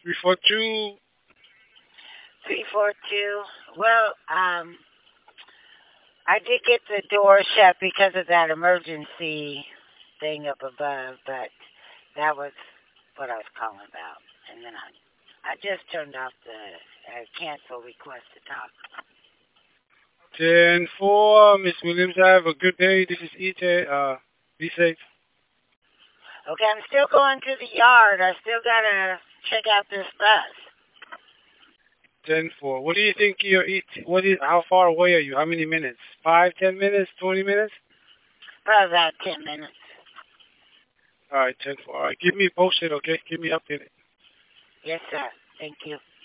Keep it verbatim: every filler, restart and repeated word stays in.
three four two. Three four two. Well, um, I did get the door shut because of that emergency thing up above, but that was what I was calling about. And then I, I just turned off the uh, cancel request to talk. ten four. Miss Williams, have a good day. This is E J. Uh, be safe. Okay, I'm still going to the yard. I still gotta check out this bus. ten four. What do you think you're eat? What is? How far away are you? How many minutes? Five, ten minutes, twenty minutes? Probably about ten minutes. All right, ten four. All right, keep me posted, okay? Keep me updated. Yes, sir. Thank you.